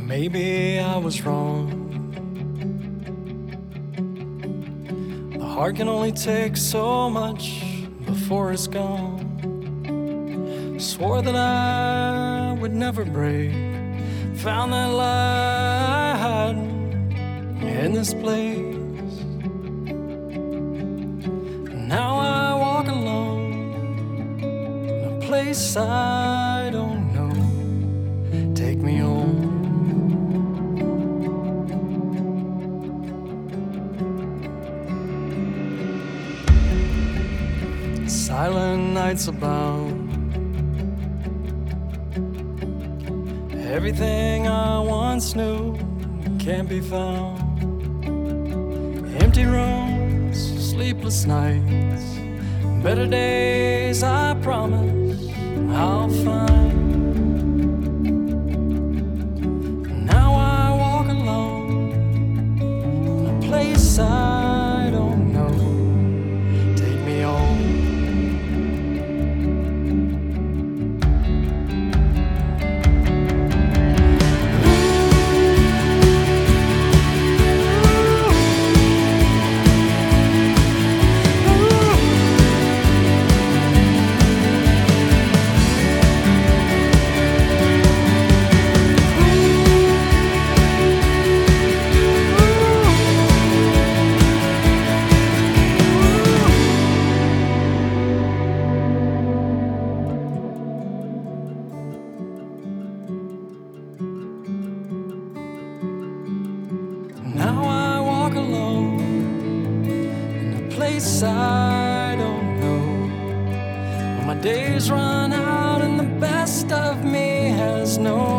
Maybe I was wrong. The heart can only take so much before it's gone. Swore that I would never break. Found that light in this place. Now I walk alone in a place I don't know. Take me home. Silent nights abound. Everything I once knew can't be found. Empty rooms, sleepless nights, better days I promise I'll find. Now I walk alone in a place I don't know. Take me home. Now I walk alone in a place I don't know. When my days run out and the best of me has no